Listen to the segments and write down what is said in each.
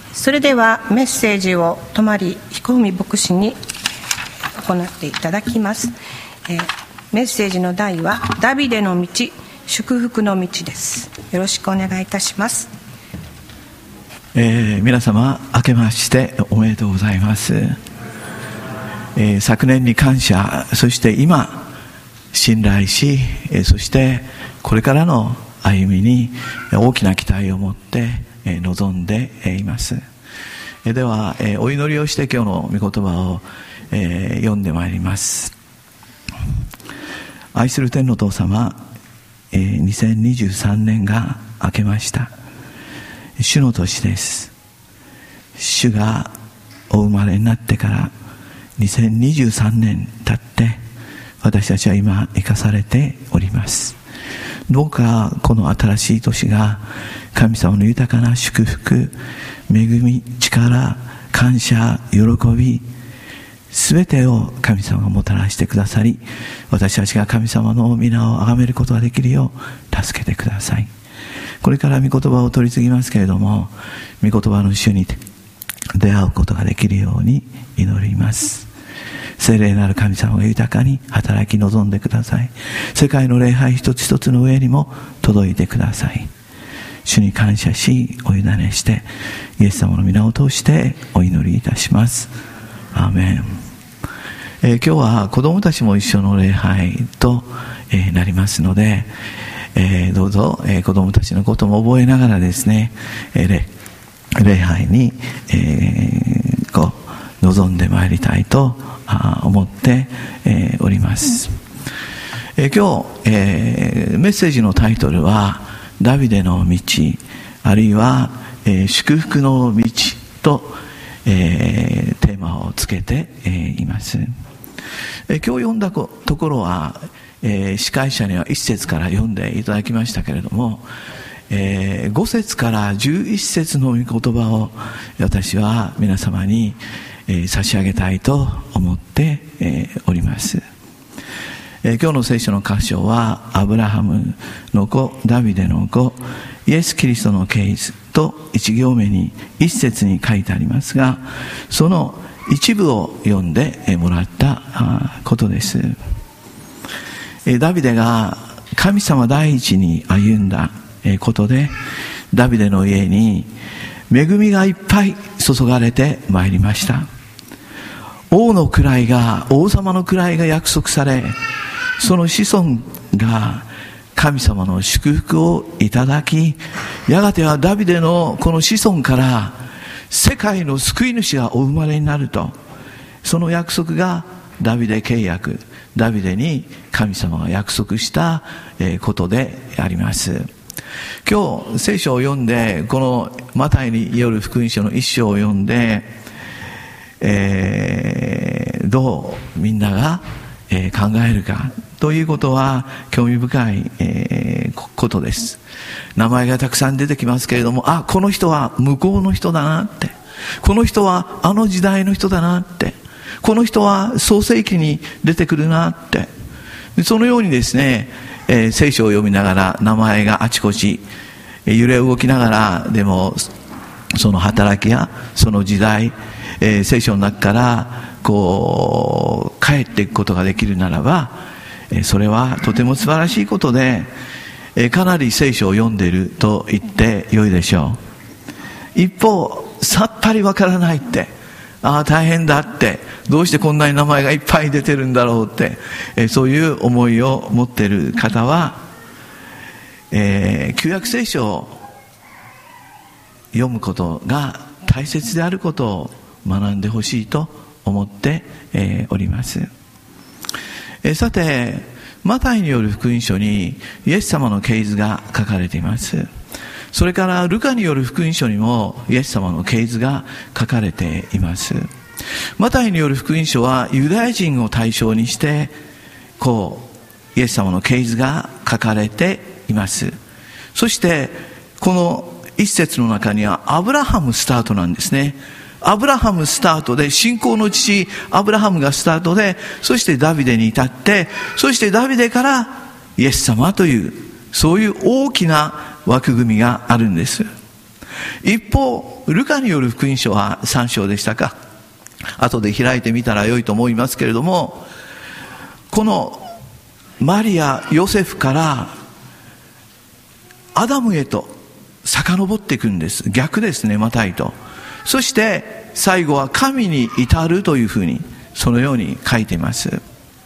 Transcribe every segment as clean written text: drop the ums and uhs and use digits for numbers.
それではメッセージを泊彦文牧師に行っていただきます。メッセージの題はダビデの道、祝福の道です。よろしくお願いいたします。 皆様明けましておめでとうございます。昨年に感謝、そして今信頼し、そしてこれからの歩みに大きな期待を持って臨んでいます。ではお祈りをして今日の御言葉を読んでまいります。愛する天のお父様、2023年が明けました。主の年です。主がお生まれになってから2023年経って私たちは今生かされております。どうかこの新しい年が神様の豊かな祝福、恵み、力、感謝、喜び、すべてを神様がもたらしてくださり、私たちが神様の皆を崇めることができるよう助けてください。これから御言葉を取り次ぎますけれども、御言葉の主に出会うことができるように祈ります。聖霊なる神様が豊かに働き望んでください。世界の礼拝一つ一つの上にも届いてください。主に感謝しお委ねして、イエス様の皆を通してお祈りいたします。アーメン。今日は子供たちも一緒の礼拝となりますので、どうぞ子供たちのことも覚えながらですね、礼拝に臨んでまいりたいと思っております。今日メッセージのタイトルはダビデの道、あるいは祝福の道とテーマをつけています。今日読んだところは司会者には1節から読んでいただきましたけれども、5節から11節の御言葉を私は皆様に差し上げたいと思っております。今日の聖書の箇所はアブラハムの子、ダビデの子、イエス・キリストのケースと1行目に1節に書いてありますが、その一部を読んでもらったことです。ダビデが神様第一に歩んだことで、ダビデの家に恵みがいっぱい注がれてまいりました。王様の位が約束され、その子孫が神様の祝福をいただき、やがてはダビデのこの子孫から世界の救い主がお生まれになると、その約束がダビデ契約、ダビデに神様が約束したことであります。今日聖書を読んで、このマタイによる福音書の一章を読んで、どうみんなが考えるかということは興味深いことです。名前がたくさん出てきますけれども、この人は向こうの人だなって、この人はあの時代の人だなって、この人は創世記に出てくるなって、そのようにですね、聖書を読みながら名前があちこち揺れ動きながら、でもその働きやその時代、聖書の中から帰っていくことができるならば、それはとても素晴らしいことで、かなり聖書を読んでいると言ってよいでしょう。一方さっぱりわからないって、大変だって、どうしてこんなに名前がいっぱい出てるんだろうって、そういう思いを持っている方は、旧約聖書を読むことが大切であることを学んでほしいと思っております。さて、マタイによる福音書にイエス様の系図が書かれています。それからルカによる福音書にもイエス様の系図が書かれています。マタイによる福音書はユダヤ人を対象にしてイエス様の系図が書かれています。そしてこの一節の中にはアブラハムスタートなんですね。アブラハムスタートで、信仰の父アブラハムがスタートで、そしてダビデに至って、そしてダビデからイエス様という、そういう大きな枠組みがあるんです。 一方、ルカによる福音書は3章でしたか。後で開いてみたら良いと思いますけれども、このマリア、ヨセフからアダムへと遡っていくんです。逆ですね、マタイと。そして最後は神に至るというふうに、そのように書いています。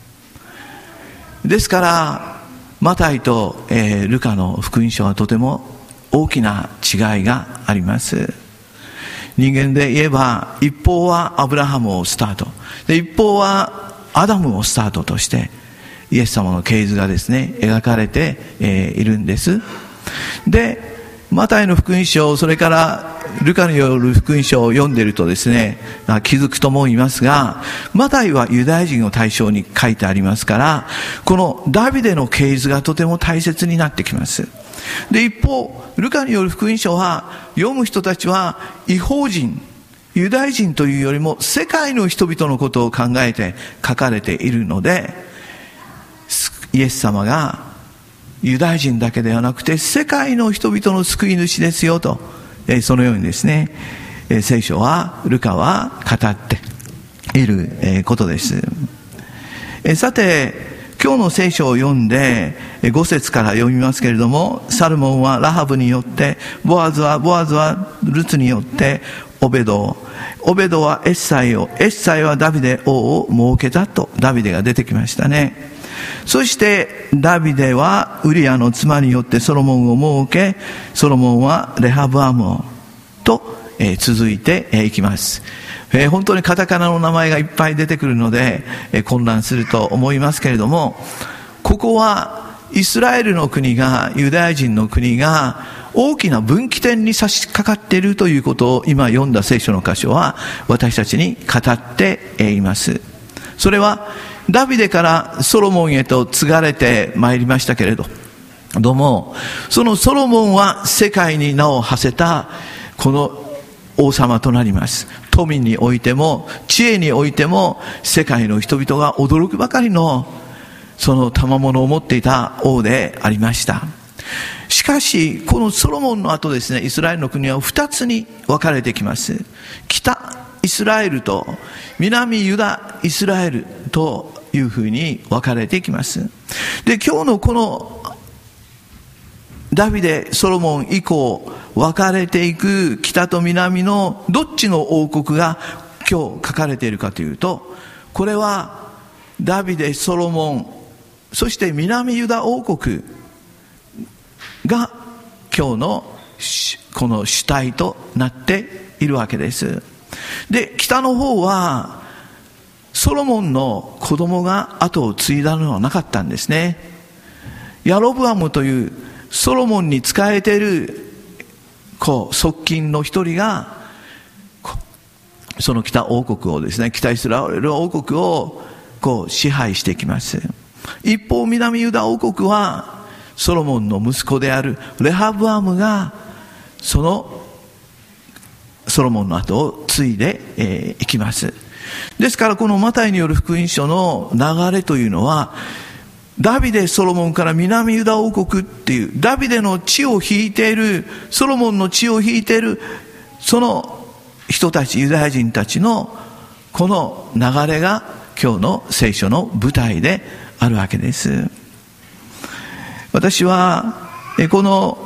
ですからマタイと、ルカの福音書はとても大きな違いがあります。人間で言えば、一方はアブラハムをスタートで、一方はアダムをスタートとしてイエス様の系図がですね、描かれて、いるんです。で、マタイの福音書、それからルカによる福音書を読んでいるとですね、気づくと思いますが、マタイはユダヤ人を対象に書いてありますから、このダビデの系図がとても大切になってきます。で、一方、ルカによる福音書は、読む人たちは異邦人、ユダヤ人というよりも世界の人々のことを考えて書かれているので、イエス様がユダヤ人だけではなくて世界の人々の救い主ですよと、そのようにですね、聖書は、ルカは語っていることです。さて、今日の聖書を読んで5節から読みますけれども、サルモンはラハブによって、ボアズはルツによってオベドを、オベドはエッサイを、エッサイはダビデ王を設けたと、ダビデが出てきましたね。そしてダビデはウリアの妻によってソロモンを設け、ソロモンはレハブアムをと、続いていきます。本当にカタカナの名前がいっぱい出てくるので、混乱すると思いますけれども、ここはイスラエルの国が、ユダヤ人の国が大きな分岐点に差し掛かっているということを、今読んだ聖書の箇所は私たちに語っています。それはダビデからソロモンへと継がれてまいりましたけれども、そのソロモンは世界に名を馳せたこの王様となります。富においても知恵においても世界の人々が驚くばかりのその賜物を持っていた王でありました。しかしこのソロモンの後ですね、イスラエルの国は2つに分かれてきます。北イスラエルと南ユダイスラエルというふうに分かれていきます。で、今日のこのダビデ、ソロモン以降分かれていく北と南のどっちの王国が今日書かれているかというと、これはダビデ、ソロモン、そして南ユダ王国が今日のこの主体となっているわけです。で、北の方はソロモンの子供が後を継いだのはなかったんですね。ヤロブアムというソロモンに仕えている側近の一人がその北王国をですね、北イスラエル王国を支配していきます。一方南ユダ王国はソロモンの息子であるレハブアムがそのソロモンの後を継いでいきます。ですからこのマタイによる福音書の流れというのは、ダビデ、ソロモンから南ユダ王国っていう、ダビデの血を引いている、ソロモンの血を引いているその人たち、ユダヤ人たちのこの流れが今日の聖書の舞台であるわけです。私はこの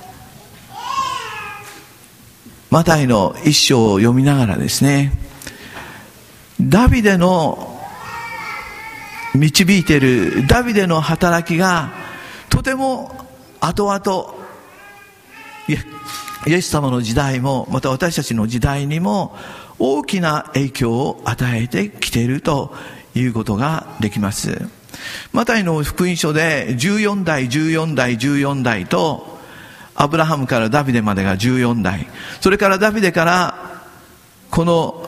マタイの一章を読みながらですね、ダビデの導いているダビデの働きがとても後々イエス様の時代もまた私たちの時代にも大きな影響を与えてきているということができます。マタイの福音書で14代とアブラハムからダビデまでが14代、それからダビデからこの、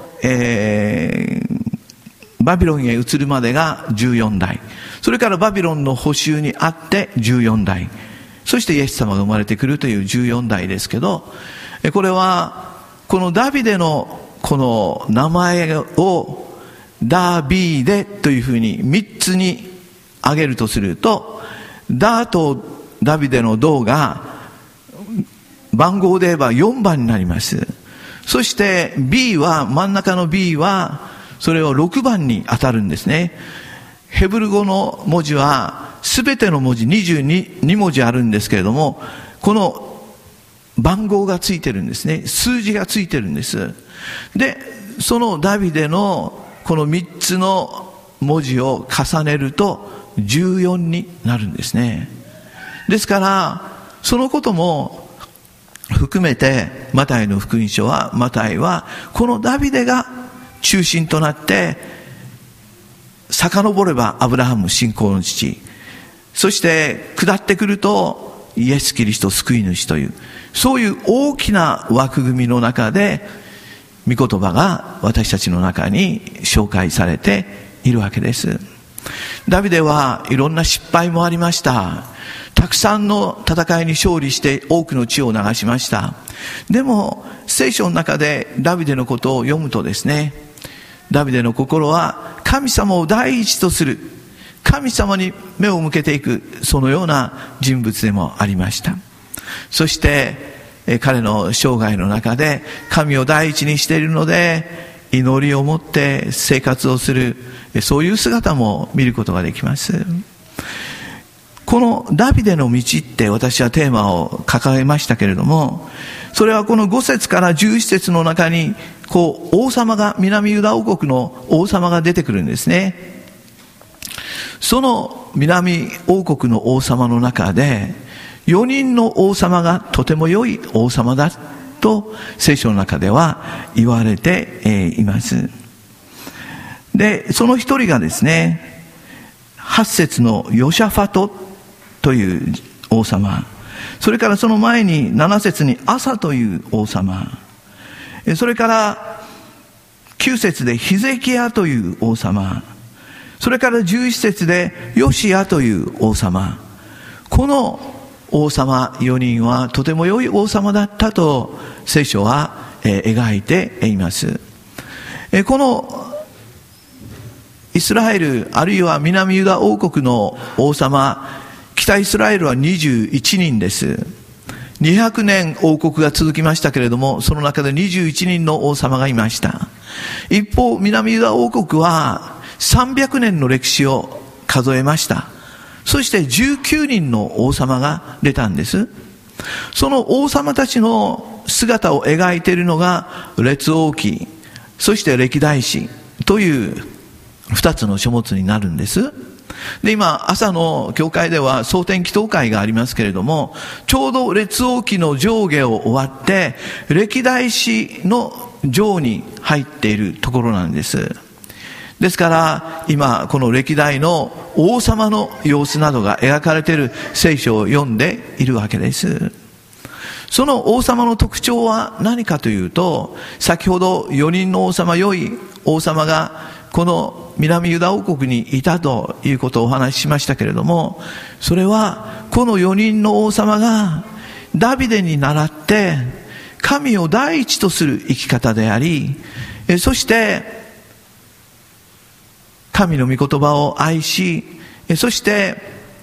バビロンへ移るまでが14代、それからバビロンの捕囚にあって14代、そしてイエス様が生まれてくるという14代ですけど、これはこのダビデのこの名前をダビデというふうに3つに挙げるとすると、ダとダビデのドが番号で言えば4番になります。そして B は、真ん中の B はそれを6番に当たるんですね。ヘブル語の文字はすべての文字22文字あるんですけれども、この番号がついてるんですね。数字がついてるんです。で、そのダビデのこの3つの文字を重ねると14になるんですね。ですからそのことも含めてマタイの福音書は、マタイはこのダビデが中心となって、遡ればアブラハム信仰の父、そして下ってくるとイエス・キリスト救い主という、そういう大きな枠組みの中で御言葉が私たちの中に紹介されているわけです。ダビデはいろんな失敗もありました。たくさんの戦いに勝利して多くの血を流しました。でも聖書の中でダビデのことを読むとですね、ダビデの心は神様を第一とする、神様に目を向けていく、そのような人物でもありました。そして彼の生涯の中で神を第一にしているので、祈りを持って生活をする、そういう姿も見ることができます。このダビデの道って私はテーマを掲げましたけれども、それはこの5節から11節の中に王様が、南ユダ王国の王様が出てくるんですね。その南王国の王様の中で4人の王様がとても良い王様だと聖書の中では言われています。で、その一人がですね、8節のヨシャファトという王様、それからその前に7節にアサという王様、それから9節でヒゼキヤという王様、それから11節でヨシアという王様、この王様4人はとても良い王様だったと聖書は描いています。このイスラエルあるいは南ユダ王国の王様、北イスラエルは21人です。200年王国が続きましたけれども、その中で21人の王様がいました。一方南ユダ王国は300年の歴史を数えました。そして19人の王様が出たんです。その王様たちの姿を描いているのが列王記、そして歴代史という2つの書物になるんです。で、今朝の教会では蒼天祈祷会がありますけれども、ちょうど列王記の上下を終わって歴代史の上に入っているところなんです。ですから今この歴代の王様の様子などが描かれている聖書を読んでいるわけです。その王様の特徴は何かというと、先ほど4人の王様、良い王様がこの南ユダ王国にいたということをお話ししましたけれども、それはこの4人の王様がダビデに倣って神を第一とする生き方であり、そして神の御言葉を愛し、そして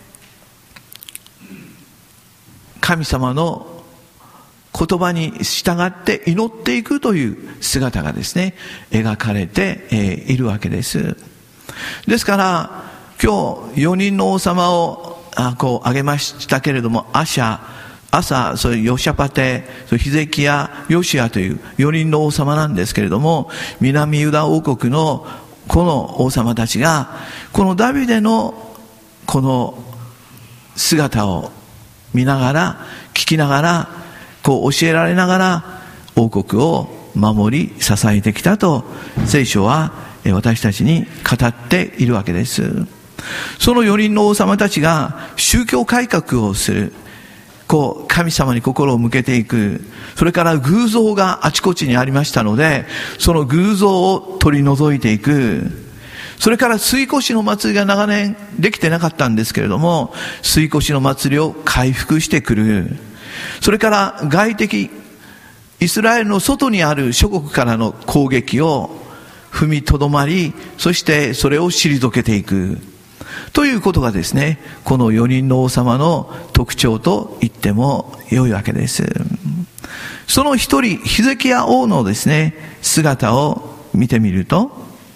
神様の言葉に従って祈っていくという姿がですね、描かれているわけです。ですから今日4人の王様を挙げましたけれども、アサ、それヨシャパテ、ヒゼキヤ、ヨシアという4人の王様なんですけれども、南ユダ王国のこの王様たちがこのダビデのこの姿を見ながら、聞きながら、教えられながら王国を守り支えてきたと聖書は私たちに語っているわけです。その4人の王様たちが宗教改革をする、神様に心を向けていく、それから偶像があちこちにありましたのでその偶像を取り除いていく、それから水越の祭りが長年できてなかったんですけれども、水越の祭りを回復してくる、それから外敵イスラエルの外にある諸国からの攻撃を踏みとどまり、そしてそれを退けていく、 ということがですね、この4人の王様の特徴と言っても良いわけです。その一人、ヒゼキヤ王のですね、姿を見てみると、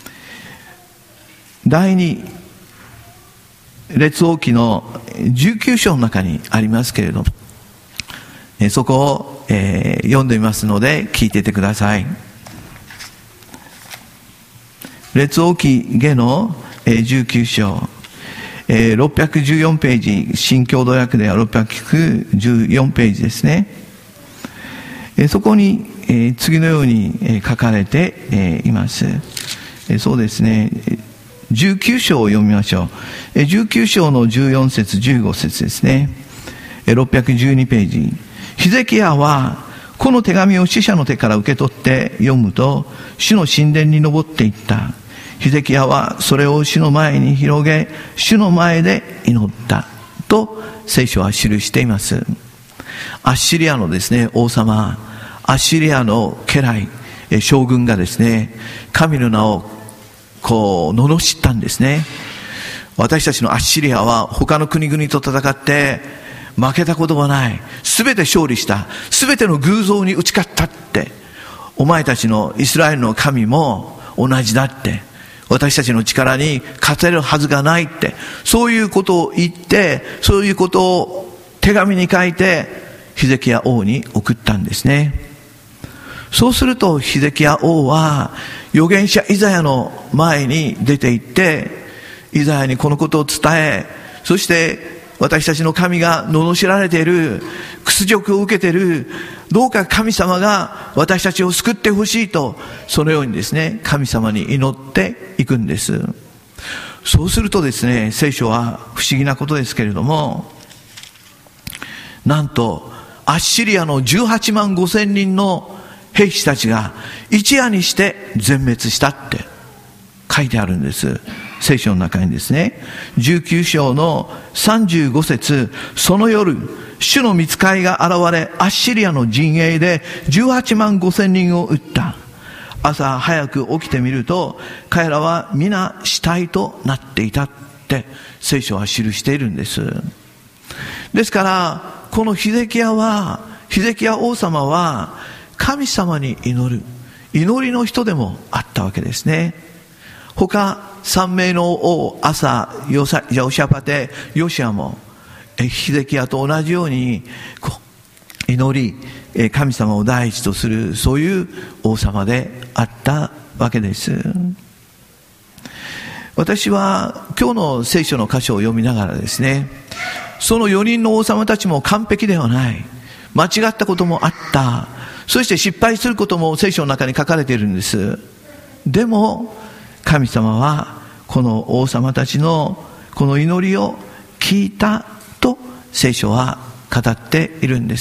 第二列王記の19章の中にありますけれども、そこを、読んでみますので聞いていてください。列王記下の19章、614ページ、新共同訳では614ページですね。そこに次のように書かれています。そうですね、19章を読みましょう。19章の14節15節ですね。612ページ。ヒゼキヤはこの手紙を使者の手から受け取って読むと、主の神殿に登っていった。ヒゼキヤはそれを主の前に広げ、主の前で祈ったと聖書は記しています。アッシリアのですね、王様、アッシリアの家来、将軍がですね、神の名を罵ったんですね。私たちのアッシリアは他の国々と戦って負けたことはない。すべて勝利した。すべての偶像に打ち勝ったって。お前たちのイスラエルの神も同じだって。私たちの力に勝てるはずがないって。そういうことを言って、そういうことを手紙に書いてヒゼキヤ王に送ったんですね。そうするとヒゼキヤ王は預言者イザヤの前に出て行って、イザヤにこのことを伝え、そして私たちの神が罵られている、屈辱を受けている、どうか神様が私たちを救ってほしいと、そのようにですね、神様に祈っていくんです。そうするとですね、聖書は不思議なことですけれども、なんとアッシリアの18万5千人の兵士たちが一夜にして全滅したって書いてあるんです。聖書の中にですね、19章の35節、その夜、主の御使いが現れ、アッシリアの陣営で18万5千人を撃った。朝早く起きてみると、彼らは皆死体となっていたって聖書は記しているんです。ですから、このヒゼキヤ王様は、神様に祈る、祈りの人でもあったわけですね。他三名の王、アサ、ヨシャパテ、ヨシアもヒゼキヤと同じように祈り、神様を第一とする、そういう王様であったわけです。私は今日の聖書の箇所を読みながらですね、その4人の王様たちも完璧ではない、間違ったこともあった、そして失敗することも聖書の中に書かれているんです。でも神様はこの王様たちのこの祈りを聞いたと聖書は語っているんです。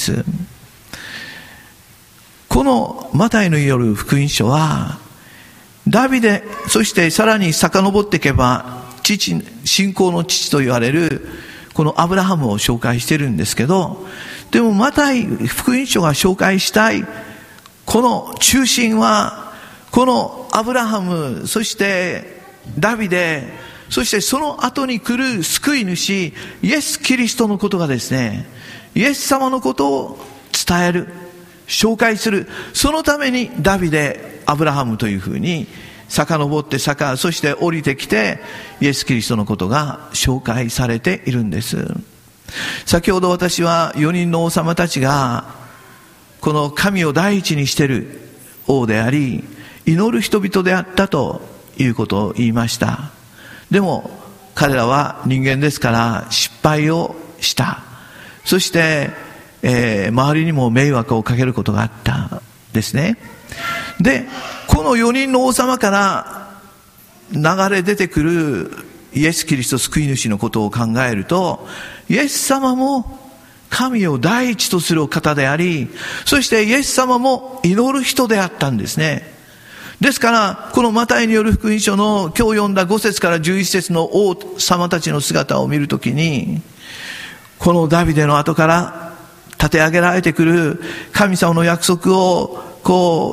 このマタイのよる福音書はダビデ、そしてさらに遡っていけば信仰の父と言われるこのアブラハムを紹介しているんですけど、でもマタイ福音書が紹介したいこの中心はこのアブラハム、そしてダビデ、そしてその後に来る救い主イエス・キリストのことがですね、イエス様のことを伝える、紹介する、そのためにダビデ、アブラハムというふうに遡ってそして降りてきてイエス・キリストのことが紹介されているんです。先ほど私は4人の王様たちがこの神を第一にしている王であり祈る人々であったということを言いました。でも彼らは人間ですから失敗をした。そして、周りにも迷惑をかけることがあったですね。でこの4人の王様から流れ出てくるイエス・キリスト救い主のことを考えると、イエス様も神を第一とする方であり、そしてイエス様も祈る人であったんですね。ですからこのマタイによる福音書の今日読んだ5節から11節の王様たちの姿を見るときに、このダビデの後から立て上げられてくる神様の約束を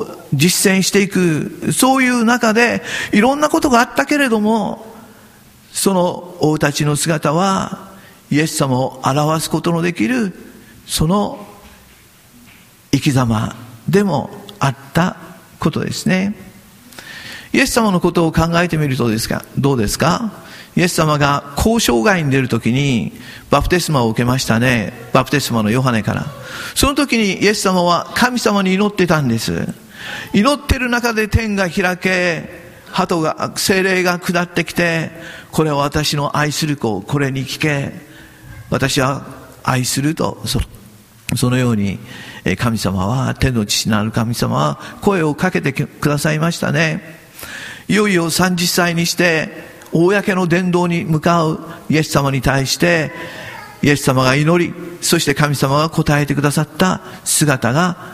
実践していく、そういう中でいろんなことがあったけれども、 その王たちの姿はイエス様を表すことのできるその生き様でもあったことですね。イエス様のことを考えてみるとどうですか？イエス様が交渉外に出るときにバプテスマを受けましたね。バプテスマのヨハネから。その時にイエス様は神様に祈ってたんです。祈っている中で天が開け、聖霊が下ってきて、これは私の愛する子、これに聞け、私は愛すると、そのように神様は、天の父なる神様は声をかけてくださいましたね。いよいよ30歳にして公の伝道に向かうイエス様に対してイエス様が祈り、そして神様が答えてくださった姿が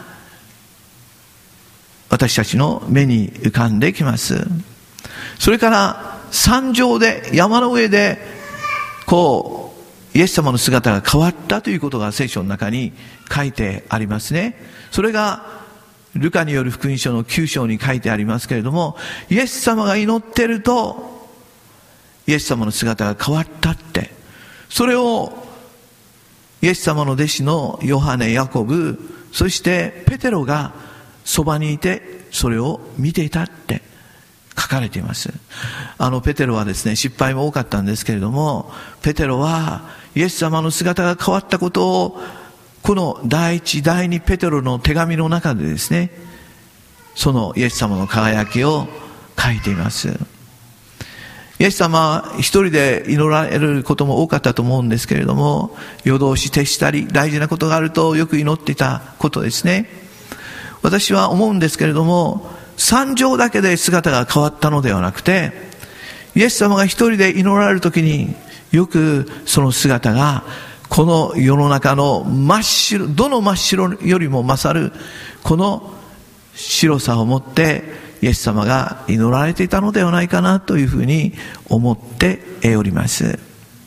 私たちの目に浮かんできます。それから山上で、山の上でイエス様の姿が変わったということが聖書の中に書いてありますね。それがルカによる福音書の9章に書いてありますけれども、イエス様が祈ってるとイエス様の姿が変わったって、それをイエス様の弟子のヨハネ、ヤコブ、そしてペテロがそばにいてそれを見ていたって書かれています。ペテロはですね、失敗も多かったんですけれども、ペテロはイエス様の姿が変わったことをこの第一第二ペテロの手紙の中でですね、そのイエス様の輝きを書いています。イエス様は一人で祈られることも多かったと思うんですけれども、夜通し徹したり大事なことがあるとよく祈っていたことですね。私は思うんですけれども、山上だけで姿が変わったのではなくて、イエス様が一人で祈られるときによくその姿がこの世の中の真っ白、どの真っ白よりも勝るこの白さを持ってイエス様が祈られていたのではないかなというふうに思っております。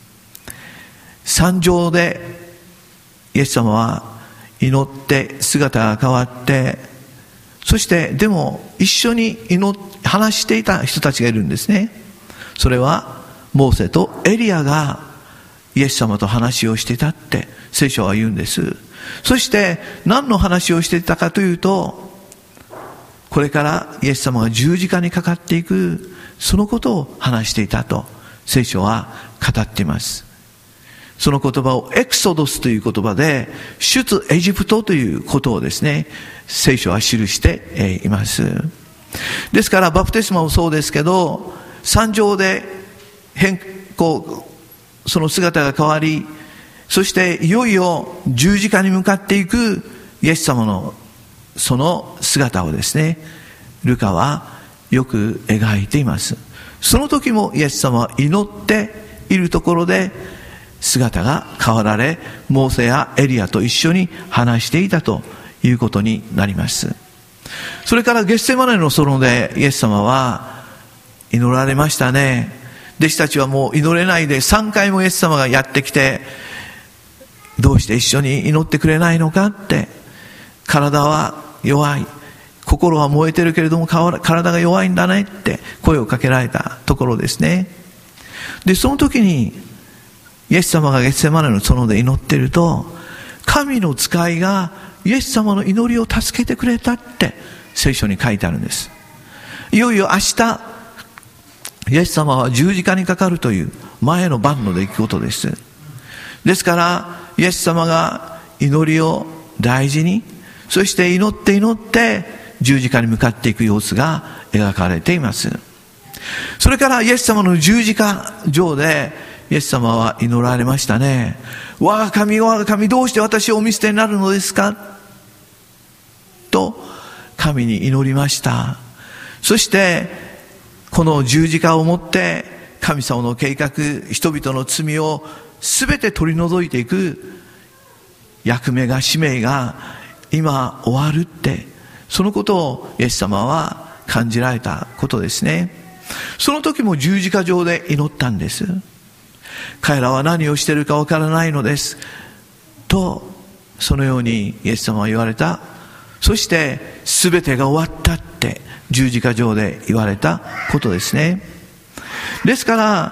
山上でイエス様は祈って姿が変わって、そしてでも一緒に話していた人たちがいるんですね。それはモーセとエリアがイエス様と話をしていたって聖書は言うんです。そして何の話をしていたかというと、これからイエス様が十字架にかかっていくそのことを話していたと聖書は語っています。その言葉をエクソドスという言葉で、出エジプトということをですね、聖書は記しています。ですからバプテスマもそうですけど、山上でその姿が変わり、そしていよいよ十字架に向かっていくイエス様のその姿をですね、ルカはよく描いています。その時もイエス様は祈っているところで姿が変わられ、モーセやエリアと一緒に話していたということになります。それからゲッセマネの園でイエス様は祈られましたね。弟子たちはもう祈れないで3回もイエス様がやってきて、どうして一緒に祈ってくれないのかって、体は弱い、心は燃えてるけれども体が弱いんだねって声をかけられたところですね。でその時にイエス様がゲッセマネの園で祈っていると、神の使いがイエス様の祈りを助けてくれたって聖書に書いてあるんです。いよいよ明日イエス様は十字架にかかるという前の晩の出来事です。ですからイエス様が祈りを大事に、そして祈って十字架に向かっていく様子が描かれています。それからイエス様の十字架上でイエス様は祈られましたね。我が神、我が神、どうして私をお見捨てになるのですかと神に祈りました。そしてこの十字架をもって神様の計画、人々の罪を全て取り除いていく役目が、使命が今終わるって、そのことをイエス様は感じられたことですね。その時も十字架上で祈ったんです。彼らは何をしているかわからないのですと、そのようにイエス様は言われた。そして全てが終わったって十字架上で言われたことですね。ですから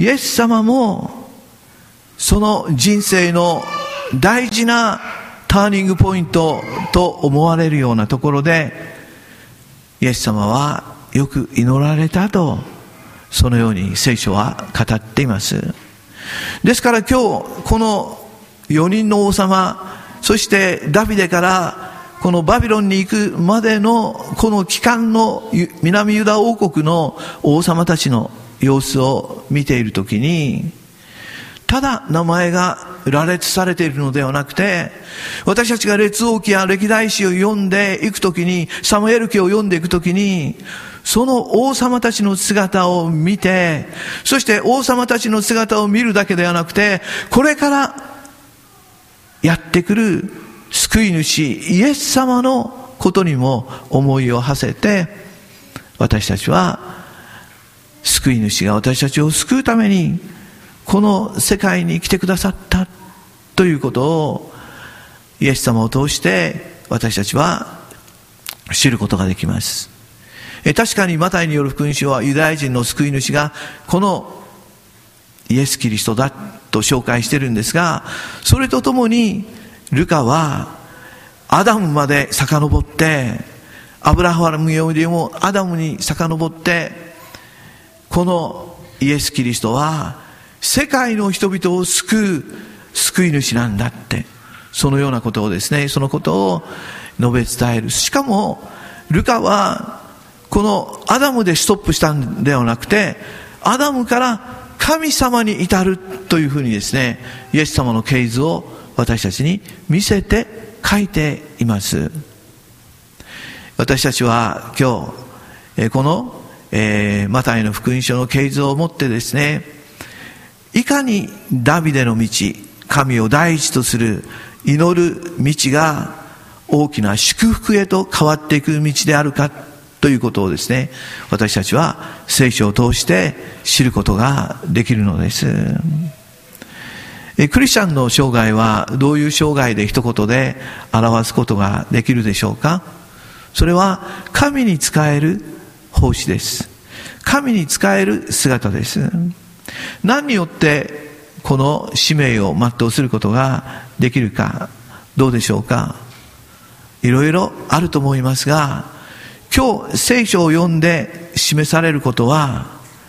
イエス様もその人生の大事なターニングポイントと思われるようなところで、イエス様はよく祈られたと、そのように聖書は語っています。ですから今日この4人の王様、そしてダビデからこのバビロンに行くまでのこの期間の南ユダ王国の王様たちの様子を見ているときに、ただ名前が羅列されているのではなくて、私たちが列王記や歴代史を読んでいくときに、サムエル記を読んでいくときに、その王様たちの姿を見て、そして王様たちの姿を見るだけではなくて、これからやってくる救い主イエス様のことにも思いを馳せて、私たちは救い主が私たちを救うためにこの世界に来てくださったということを、イエス様を通して私たちは知ることができます。確かにマタイによる福音書はユダヤ人の救い主がこのイエス・キリストだと紹介しているんですが、それとともにルカはアダムまで遡って、アブラハムよりもアダムに遡って、このイエス・キリストは世界の人々を救う救い主なんだって、そのようなことをですね、そのことを述べ伝える。しかもルカはこのアダムでストップしたんではなくて、アダムから神様に至るというふうにですね、イエス様の系図を私たちに見せて書いています。私たちは今日このマタイの福音書の系図を持ってですね、いかにダビデの道、神を第一とする祈る道が大きな祝福へと変わっていく道であるかということをですね、私たちは聖書を通して知ることができるのです。クリスチャンの生涯はどういう生涯で一言で表すことができるでしょうか。それは神に仕える奉仕です。神に仕える姿です。何によってこの使命を全うすることができるか、どうでしょうか。いろいろあると思いますが、今日聖書を読んで示されることは、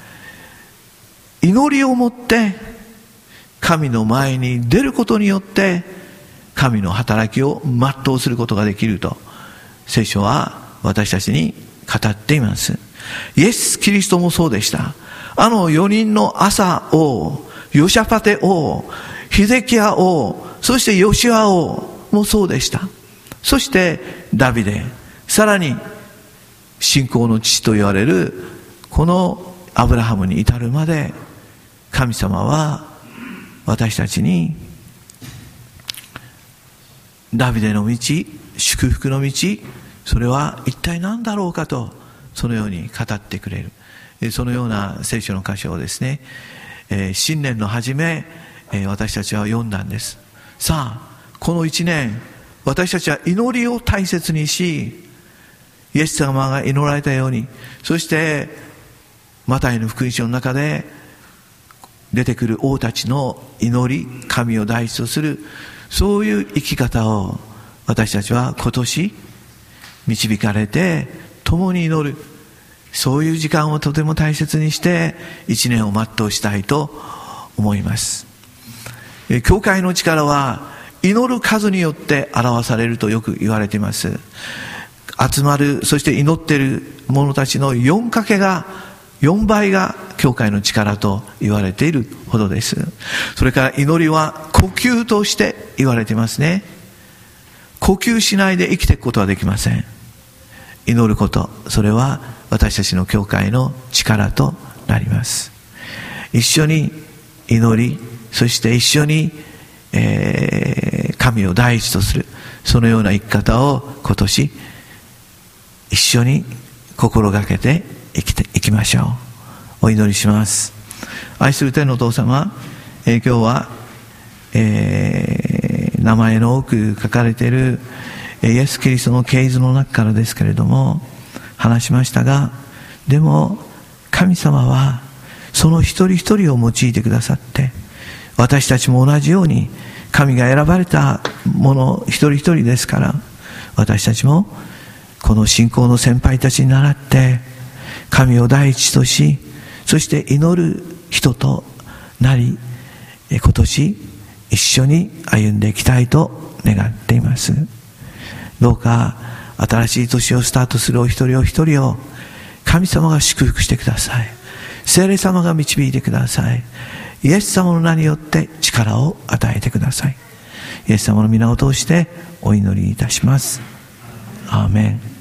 祈りをもって神の前に出ることによって神の働きを全うすることができると聖書は私たちに語っています。イエス・キリストもそうでした。あの4人のアサ王、ヨシャパテ王、ヒゼキヤ王、そしてヨシュア王もそうでした。そしてダビデ、さらに信仰の父と言われるこのアブラハムに至るまで、神様は私たちにダビデの道、祝福の道、それは一体何だろうかと、そのように語ってくれる、そのような聖書の箇所をですね、新年の初め、私たちは読んだんです。さあこの1年、私たちは祈りを大切にし、イエス様が祈られたように、そしてマタイの福音書の中で出てくる王たちの祈り、神を第一とする、そういう生き方を私たちは今年導かれて共に祈る、そういう時間をとても大切にして一年を全うしたいと思います。教会の力は祈る数によって表されるとよく言われています。集まる、そして祈っている者たちの4倍が教会の力と言われているほどです。それから祈りは呼吸として言われていますね。呼吸しないで生きていくことはできません。祈ること、それは私たちの教会の力となります。一緒に祈り、そして一緒に、神を第一とする、そのような生き方を今年一緒に心がけて生きましょう。お祈りします。愛する天のお父様、今日は、名前の多く書かれているイエス・キリストの系図の中からですけれども話しましたが、でも神様はその一人一人を用いてくださって、私たちも同じように神が選ばれた者一人一人ですから、私たちもこの信仰の先輩たちに倣って神を第一とし、そして祈る人となり、今年一緒に歩んでいきたいと願っています。どうか新しい年をスタートするお一人お一人を神様が祝福してください。聖霊様が導いてください。イエス様の名によって力を与えてください。イエス様の皆を通してお祈りいたします。アーメン。